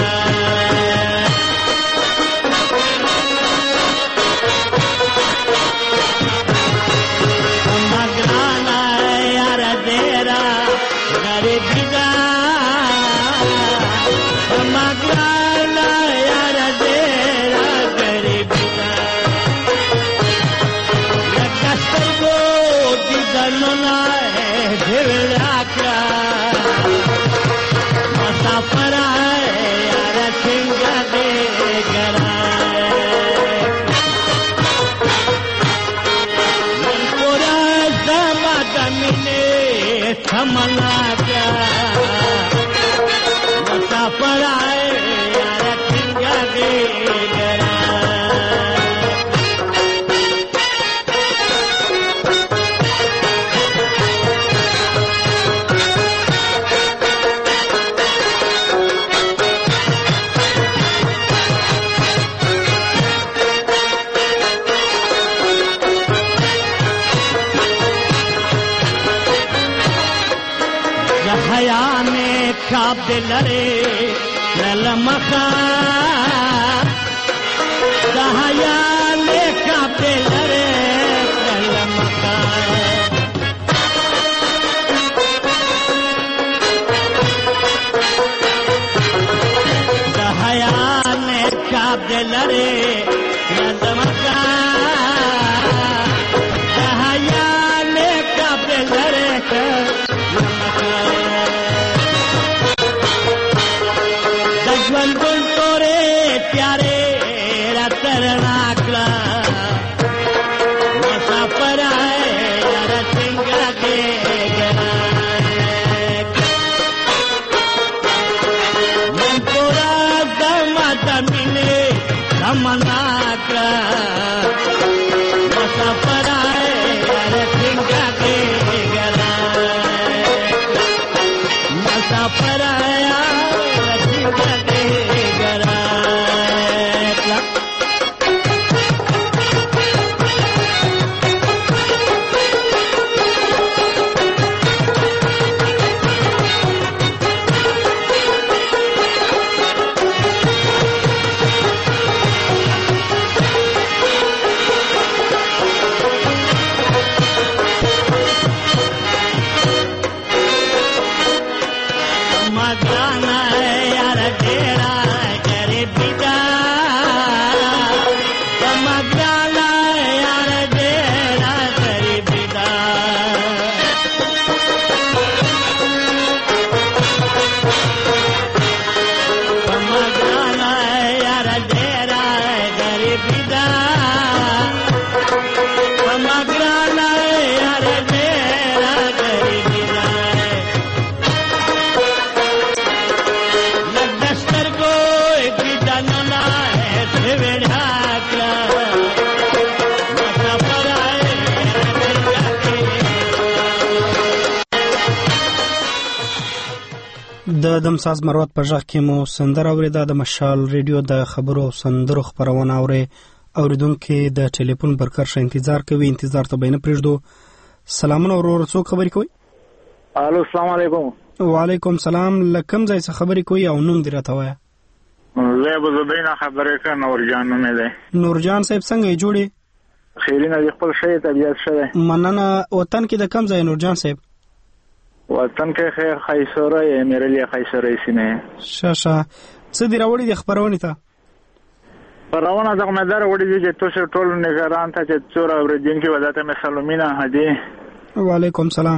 kamagrana yar dera garibi da kamagrana yar dera garibi नोना ढेड़ा مسافر यार सिंगा दे गरा पूरा समाज मिले थमना क्या مسافر यार सिंगा दे गरा खाब दिलरे ललमखा दहया ले खाब दिलरे ललमखा दहया ने खाब दिलरे ललमखा दहया ले खाब दिलरे ललमखा गल तोरे प्यारे रतरनाकला مسافر यार सिंगा दे गरा मन पूरा दमत मिले तमनाकला مسافر यार सिंगा दे गरा مسافر यार सिंगा दे د دمساز مروت په ژغ کې مو سندره اورېده. د مشال ریډیو د خبرو او سندرو خپرونه اورئ. اوریدونکي د ټلیفون پر کرښه انتظار کوي. انتظار ته به نه پرېږدو. سلامونه ورور، څوک خبرې کوي؟ الو السلام علیکم. وعلیکم سلام. له کوم ځای څخه خبرې کوي او نوم دې راته وایه؟ زه ابو زبینا خبرې کوم. نورجان نوم دی. نورجان صاحب څنګه یې جوړې؟ خیرینه دی، خپل شی طبیعت شوی. مننه. وطن کې د کوم ځای نورجان صاحب؟ وطن کې خیر خیسوره یې میرلی خیسوره سینه. شاشه څه دی راوړي د خبرونه ته؟ خبرونه دغه مدار وړي دي چې تاسو ټول نگران ته چې څور اوریدونکو کې وداته مې سلامونه هدي. وعلیکم سلام.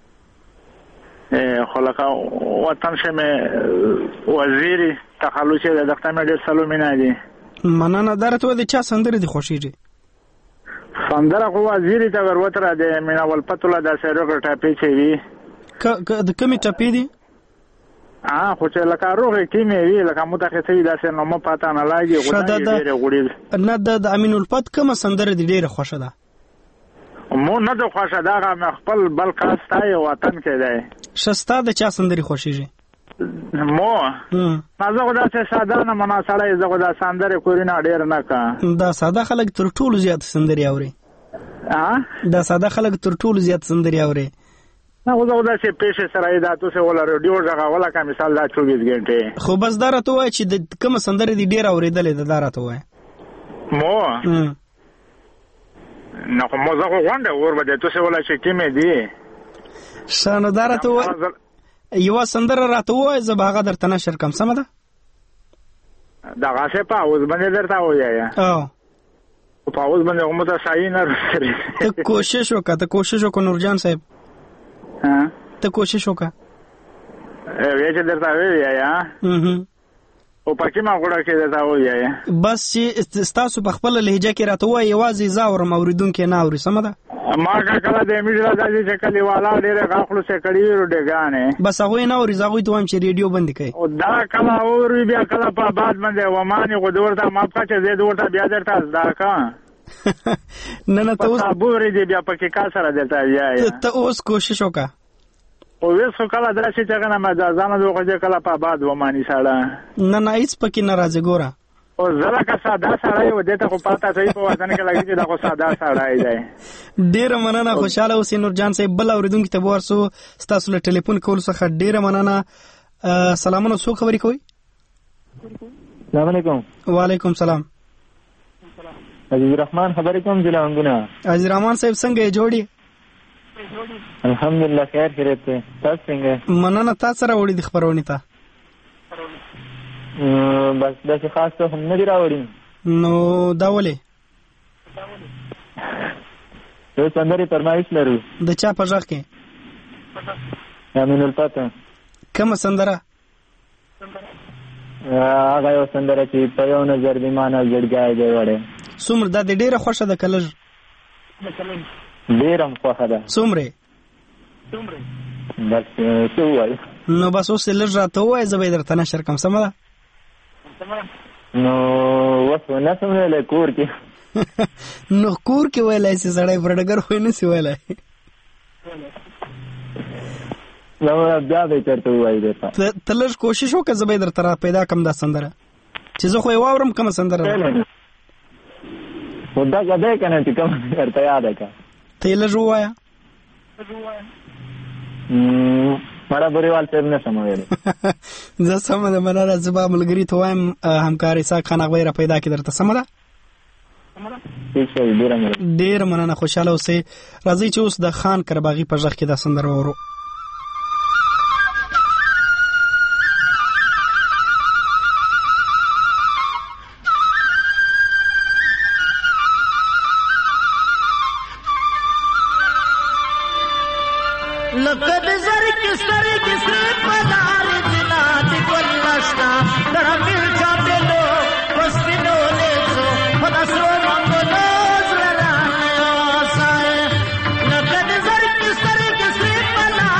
ا خلک وطن شمه وزیر تخلص د دغه مې ډېر سلامونه دي. مننه. درته د چا سندره دي خوشیږي؟ سندره خو وزیر ته ورته د مینا ول پتوله د سره ټاپی چي وي. ک د کمی ټاپی دي؟ اه خو چې لکه روغه کیمه وی لکه متخصصي داسې نو مې پاته نه لایي. غوډه ډیره غوړي نه. د امین الفت کوم سندره دي ډیره خوښه ده؟ مو نه د خوښه ده، مې خپل بل کاستای وطن کې ده. شستا د چا سندري خوښیږي؟ مو مازه غدا چې ساده نه مناسړې زغه دا سندره کورینه ډیر نه کا. دا ساده خلک تر ټولو زیات سندري اوري. ها دا ساده خلک تر ټولو زیات سندري اوري. نه غدا چې پېښه سره دا تاسو ولا رادیو ځای ولا کا مثال دا چوبیس غنټه. خو بس دا راته وای چې د کوم سندري دی ډیر اوریدلې دا راته وای. مو نو کومه زغه وانده ور بده تاسو ولا چې کیمه دی. شانه دا راته وای یو سندره راته وای زه باغه درته نشر کوم. سم ده؟ دا غاسه پاوز باندې درته وایي. او پاوز باندې کومه ته صحیح نه رسېږي. ته کوشش وکړه. ته کوشش وکړه نورجان صاحب. ها ته کوشش وکړه. وی چې درته وایي یا هه او پکې ما غوړه کې درته وایي. بس چې تاسو په خپل لهجه کې راته وایي یوازې زاور موریدونکو نه اوري. سم ده؟ ما کله د میډیا د دې چې کلی والا ډېر غاخلو څخه کړي ورو دګانې. بس هغه نه اوري. زغوی ته هم چې ریډیو بند کړي. او دا کله اوري بیا کله په بعد باندې و مانی غو دورته ما په چې زه دورته بیا درته زدا کا. نه نه ته اوس صبر دې بیا پکې کا سره درته یا ته اوس کوشش وکړه. او وېسو کله درته چې څنګه ما ځانه دوه کله په بعد و مانی سره. نه نه هیڅ پکې ناراضه ګوره. او زړه کا ساده سړی و دته خو پاته صحیح په وطن کې لګی چې دا خو ساده سړی دی. ډیره مننه. خوشاله اوسې نورجان صاحب. بل اوریدونکو ته ورسو تاسو له ټلیفون کول څخه ډیره مننه. سلامونه. څوک خبرې کوي؟ السلام علیکم. وعلیکم سلام. عزیز الرحمن خبرې کوم جلانګونه. عزیز الرحمن صاحب څنګه یې جوړی؟ الحمدلله خیر خیریت ده. تاسو څنګه؟ مننه. تاسو سره وړي د خبرونه ته بس داسې خاص څه هم نه دی راوړي. نو دا ولې؟ یو سندرې فرمایش لرو. د چا په ژغ کې؟ امین الفت. کومه سندره؟ هغه یو سندره چې په یو نظر دی مانه زړګی دی وړه. څومره دا د ډیره خوښه ده کلج؟ ډیره خوښه ده. څومره؟ بس څه وایي؟ نو بس اوس لږ راته وایي زه به درته نشر کوم. سمه ده؟ نو اوس نه سم ویلی کور کې. نو کور کې ویلی سي سړی پر ډګر خو یې نه سي ویلی. نو بیا به یې چېرته ووایي درته. ته لږ کوشش وکړه زه به یې درته را پیدا کړم دا سندره چې زه خو یې واورم کومه سندره ده. خو دغه دی که نه چې کومه درته یاده کړه. ته یې لږ ووایه. مړه بریوال صاحب نه سم ویلی. زه سمه ده. مننه. زه به ملګري ته وایم همکار اسحاق خان هغه را پیدا کړي درته. سمه ده؟ ډېره مننه. خوشحاله اوسئ. راځئ چې اوس د خان کرباغي په ژغ کې دا سندره واورو. لقد زرك سرك سرك مدار جنات كلشنا درمير چاپلو پسپینو لیسو پدسرو منگلو زرانه آسائے. لقد زرك سرك سرك مدار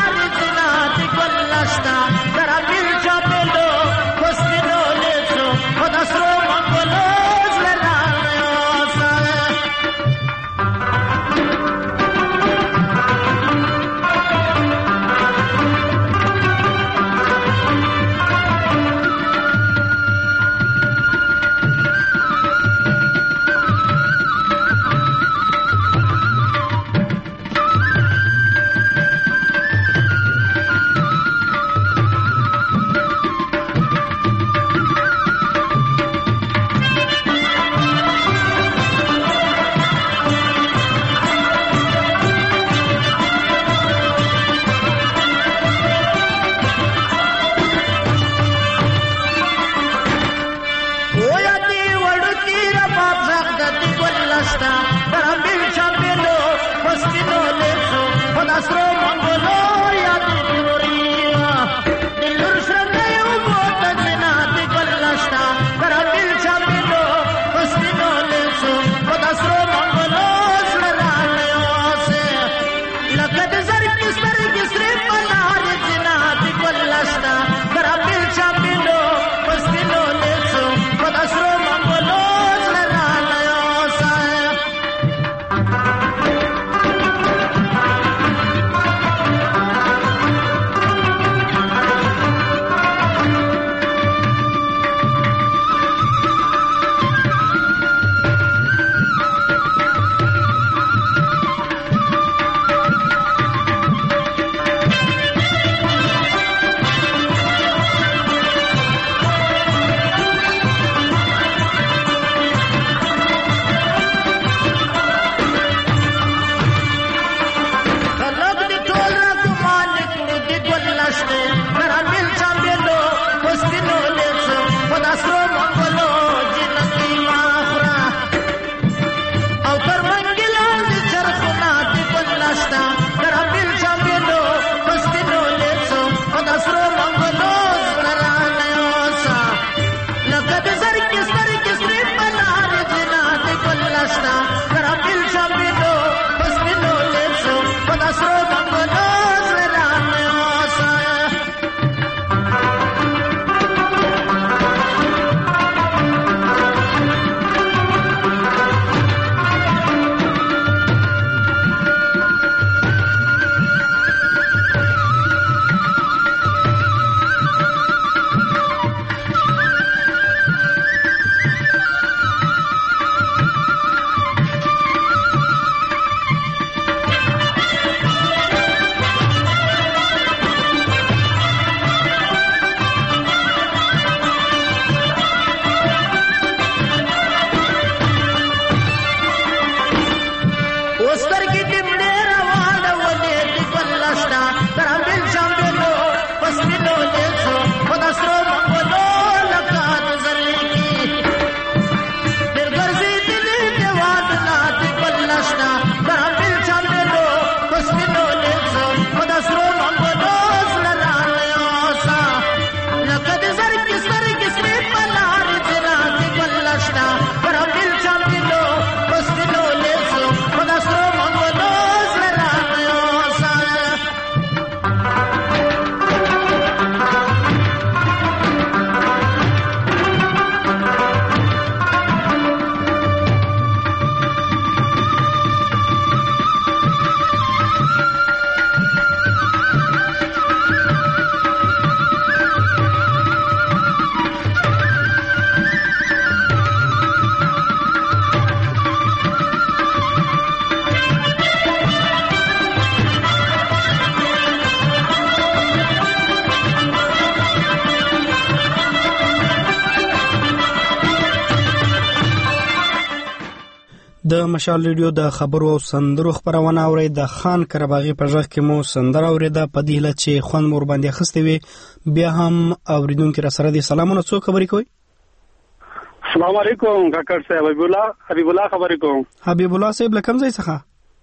د مشال ریډیو د خبرو او سندرو خبرونه اوري د خان کرباغي په ځخ کې مو سندر اوریدا په دی له چې خوان مور باندې خسته وي بیا هم اوریدونکو را سره دي سلامونه څو خبرې کوي. السلام علیکم کاکړ صاحب حبیب الله حبیب الله خبرې کوم. حبیب الله صاحب لکم ځای څخه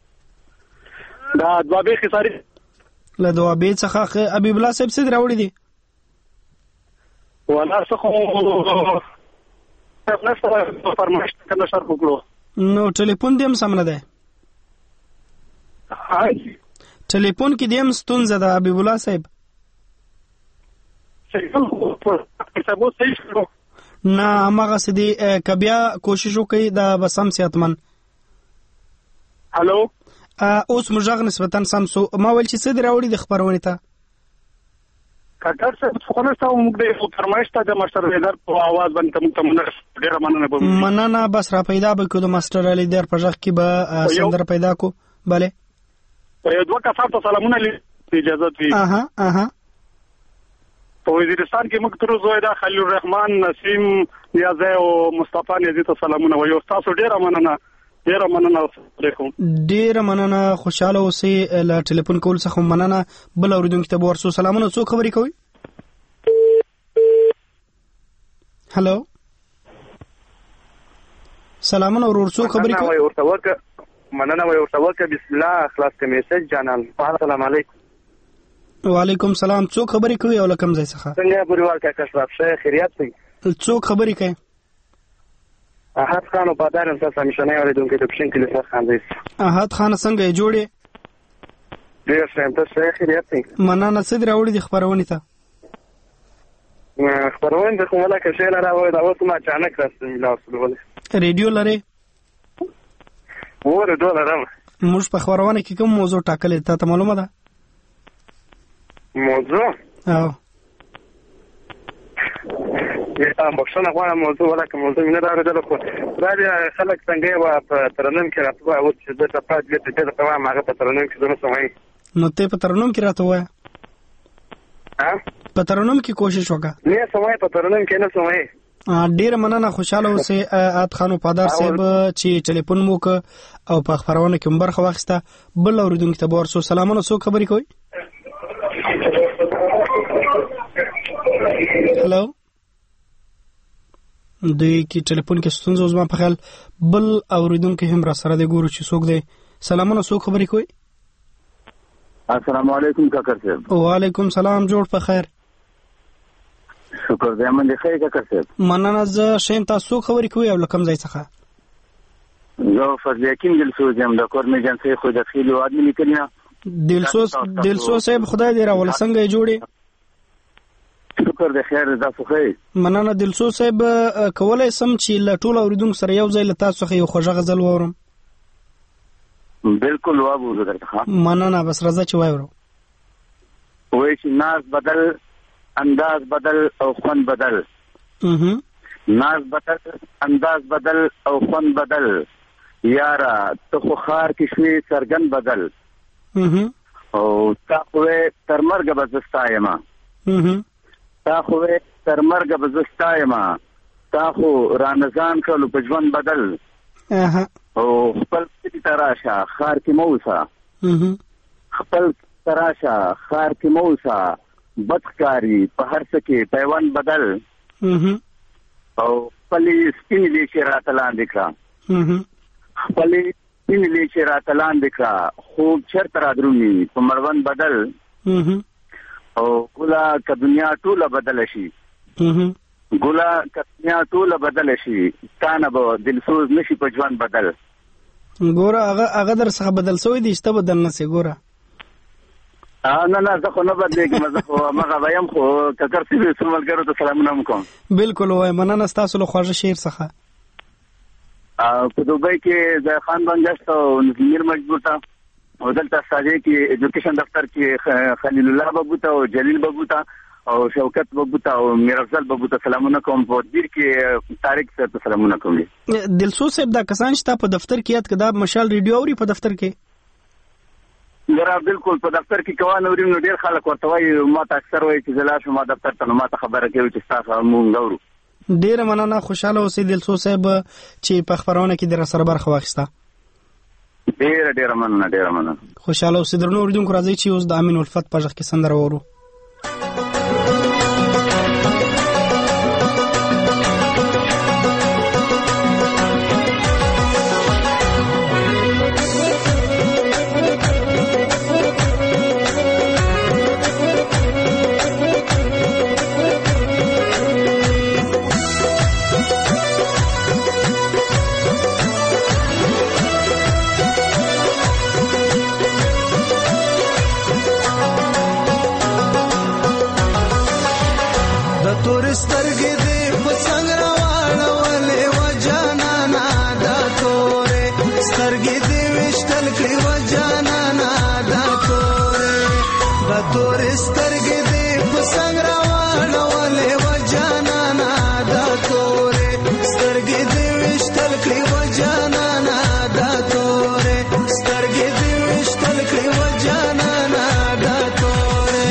دا دوابې خساري له دوابې څخه حبیب الله صاحب څه راوړي دي ولا څه نو فرمایش کنه شر وکړو. نو ټلیفون دې هم سم نه ده. ټلیفون کې دې هم ستونزه ده حبیب الله صاحب. نه هغه سدي کبیا کوشش وکړي دا بسم سیاتمن. هالو اوس مجاغ نسبتا سم سو ما ول چې څه راوړي د خبرونه ته کاکړ صاحب خو نه تاسو موږ د فرمایش ته د ماستر لیدر په आवाज باندې موږ ته مننه ډیره مننه به مننه بس را پیدا به کو د ماستر لیدر په ځخ کې به سندر پیدا کو bale په یو دوه کسانو سلامونه لې اجازه وي. اها اها په وزیرستان کې موږ تر زویدا خلیل الرحمن نسیم نیازه او مصطفی نیازي ته سلامونه وایو. تاسو ډیره مننه ډیره مننه علیکم. ډیره مننه خوشاله اوسئ. له ټلیفون کول څخه مننه. بل اوریدونکو ته ورسو سلامونه څو خبرې کوي. هالو سلامونه ورور څو خبرې کوي. ورته ورکه مننه وي ورته ورکه بسم الله اخلاص کې میسج جانان. السلام علیکم. وعلیکم سلام. څو خبرې کوي او لکم ځای څخه څنګه بریوال کا کشراب شه خیریت دی. څو خبرې کوي. احد خان او پادار هم تاسو مشنه اوریدونکو ته پښین کې لږ خان دی. احد خان څنګه جوړې ډیر ښه ته شه خیریت دی. مننه صد راوړي د خبرونه ته خبرونه د کومه کې شیل راوړي دا اوس ما اچانک راځم لاس ریډیو لري وره ډالر موږ په خبرونه کې کوم موضوع ټاکلې ته معلومه ده موضوع او یا بخښنه غواړم موضوع ولا کوم موضوع نه راغله خو راځي خلک څنګه و په ترنم کې راځي او چې د تپات دې ته په ما هغه په ترنم کې زنه سمای نو ته په ترنم کې راته وای ها په ترنم کې کوشش وکړه. نه سمای په ترنم کې نه سمای. ډیر مننه خوشاله اوسئ. ات خانو پادار صاحب چې ټلیفون مو ک او په خبرونه کې مبرخه واخسته. بل اوریدونکو ته ورسو سلامونه څو خبرې کوي. هالو دوی کی ټلیفون کې ستونزه زما په خیال بل اوریدونکو هم را سره د ګورو چې څوک دی. سلامونه څو خبرې کوي. السلام علیکم کاکر صاحب. وعلیکم سلام جوړ په خیر. شکر دې من دې خیر کاکر صاحب. مننه ز شین تاسو خبرې کوي او لکم ځای څخه زه فضل یقین دلسوز یم د کورنۍ جنسي خو د خېلو ادمي کلینا دلسوز دلسوز صاحب خدای دې راول څنګه جوړي. شکر دې خیر ده خو خیر. مننه دلسوز صاحب کولای سم چې ل ټول اوریدونکو سره یو ځای ل تاسو خو یو خوږه غزل وورم. بالکل وابو درته. مننه بس راځه چې وایو. وای چې ناز بدل انداز بدل او خوان بدل. اها ناز بدل انداز بدل او خوان بدل یارا ته خو خار کې شوي سرګن بدل. اها او تا خو تر مرګ بزستایما. اها تا خو تر مرګ بزستایما تا خو رانزان کولو په ژوند بدل. اها او خپل دې تراشه خار کې موسا. اها خپل تراشه خار کې موسا بدکاری په هر څه کې پیوند بدل. اها او خپل سپین لیکي راتلان دکړه. اها خپل سپین لیکي راتلان دکړه خوب چرته را درومي په مړوند بدل. اها او ګلا ک دنیا ټوله بدل شي. اها ګلا ک دنیا ټوله بدل شي تانه به دلسوز نشي په ژوند بدل. ګوره هغه هغه در څخه بدل سوی دي چې بدل نه سي ګوره. نه نه زه خو نه بدلېږم زه خو مغه وایم خو ککر سي سملګرو ته سلامونه کوم. بالکل وای مننه تاسو له خواږه شعر څخه. په دوبۍ کې د خان بنگشت او نظیر مجبور ته او دلته ساجي کې ایجوکیشن دفتر کې خلیل الله بابوتا او جلیل بابوتا او شوکت بابوتا او میرافضل بابوتا سلامونه کوم. په دیر کې طارق صاحب سلامونه کوم. دلسوز صاحب دا کسان چې په دفتر کې یاد کدا مشال ریډیو اوري په دفتر کې ګره بالکل په دفتر کې کوان اوري نو ډیر خلک ورته وایي ما ته اکثر وایي چې زلا شو ما دفتر ته ما ته خبره کوي چې تاسو مونږ غوړو. ډیره مننه. خوشاله اوسئ دلسو صاحب چې په خبرونه کې در سره برخه واخیسته. ډیره ډیره مننه ډیره مننه. خوشاله اوسئ. درنو اوریدونکو راځي چې اوس د امین الفت په ژغ کې سندره وورو. سترګې دې په څنګ راواړولې و جانانا دا تورې سترګې دې وشتل کړې و جانانا دا تورې دا تورې سترګې دې په څنګ راواړولې و جانانا دا تورې سترګې دې وشتل کړې و جانانا دا تورې سترګې دې وشتل کړې و جانانا دا تورې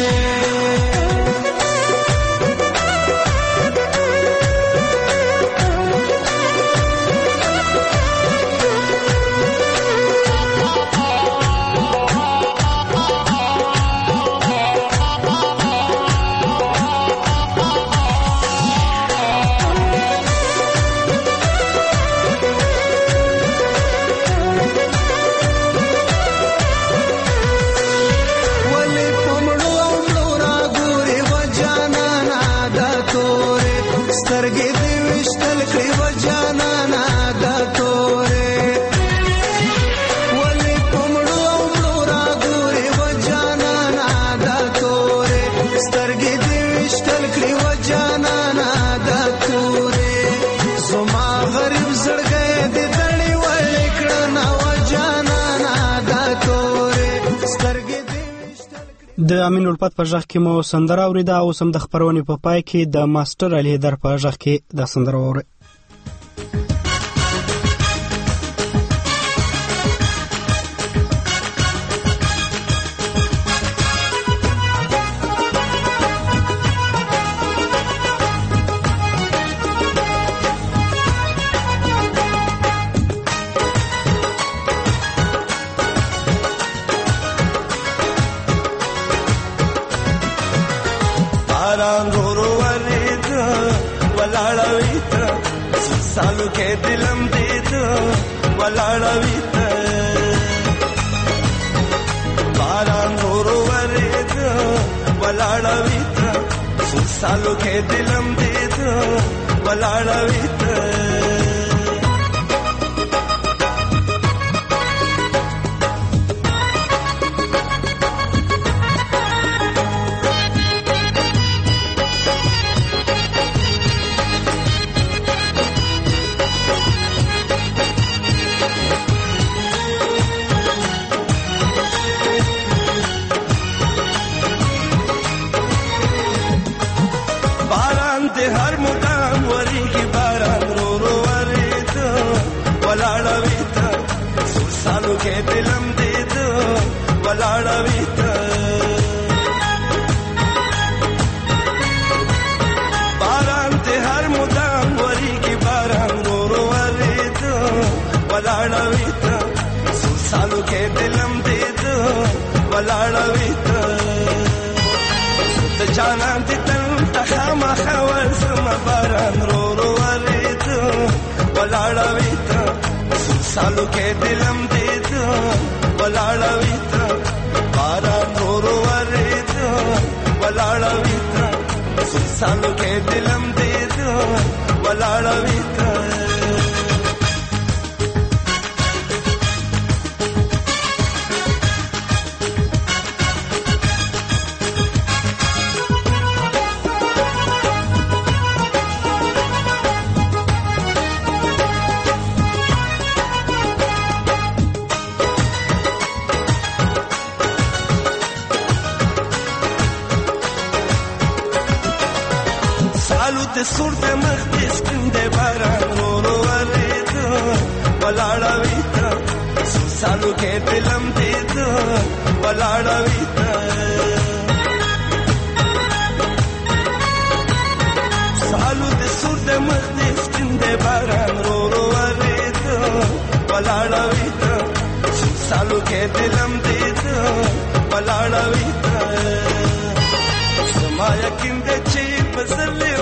د امین الفت په ژغ کې مو سندره اوریده. اوس هم د خبرونې په پای کې د ماستر علي در په ژغ کې د سندره واورئ. सालू के दिलम दीद वलाड़ा वीत बारां गोरो वरीद वलाड़ा वीत सालू के दिलम दीद वलाड़ा वीत हर मुकाम वरी की बारां रो रो वरीद वलाड़ा वीत सालू के दिलम दीद वलाड़ा वीत बारां ते हर मुकाम वरी की बारां रो रो वरीद वलाड़ा वीत सालू के दिलम दीद वलाड़ा वीत जाना दितन तखामा खवर समा बारां रो रो वरीद वलाड़ा वीत सालू के दिलम दीद वलाड़ा वीत बारां रो रो वरीद वलाड़ा वीत सालू के दिलम दीद वलाड़ा वीत सुरत मखदिस कंदे बारां रो रो वरीद वलाड़ा वीत सालू के दिलम दीद वलाड़ा वीत सालू ते सुरत لمر دې سپین دې باران رو رو ورېده ولاړه ویده څو سالو کې دلم دې ده ولاړه ویده زما یقین دې چې په زړه